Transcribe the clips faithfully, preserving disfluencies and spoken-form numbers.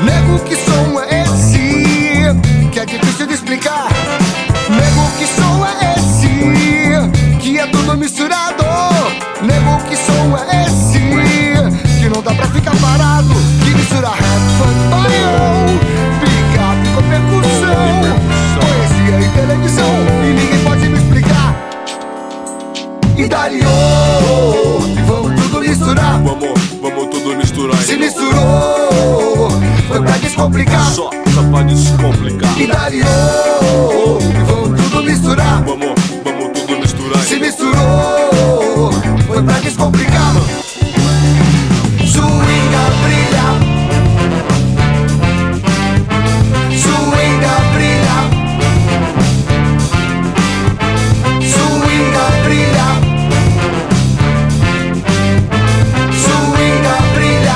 Nego, que som é esse? Que é difícil de explicar. Nego, que som é esse? Que é tudo misturado. Nego, que som é esse? Que não dá pra ficar parado. Que mistura rap, funk, baião, picape com percussão, poesia e televisão, e ninguém pode me explicar. E dali, oh, vamos tudo misturar. Vamos, vamos tudo misturar. Se misturou, foi pra descomplicar. Só, só pra descomplicar. E dali, oh, vamos tudo misturar. Vamos, vamos tudo misturar. Se misturou, foi pra descomplicar. Swinga brilha, swinga brilha, swinga brilha, swinga brilha.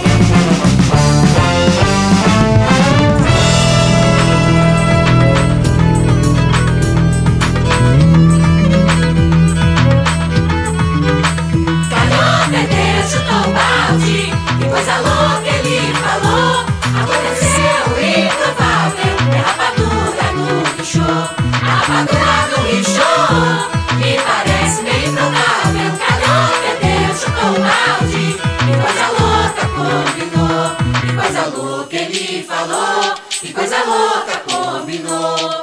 Carioca Deus chutou o balde, que coisa louca ele falou. Aconteceu o improvável, é rapadura no lixo. A rapadura no lixo, me parece meio improvável. Carioca Deus chutou o balde, que coisa louca combinou. Que coisa louca ele falou, que coisa louca combinou.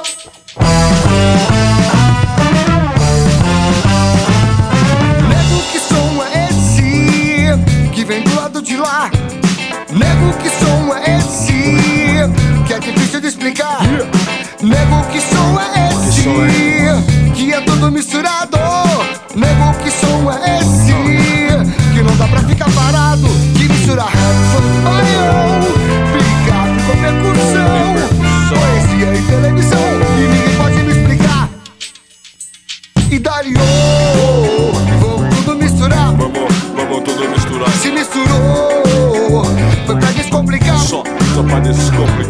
Nego, que som é esse? Que vem do lado de lá. Nego, que som é esse? Que é difícil de explicar. Nego, que som é esse? Que é tudo misturado. Nego, que som é esse? Que não dá pra ficar parado. Que mistura rap, funk, baião, picape com percussão, poesia e televisão, e ninguém pode me explicar. E dali, oh, vamos tudo misturar. Vamos, vamos tudo misturar. Se misturou, foi pra descomplicar. Só, só pra descomplicar.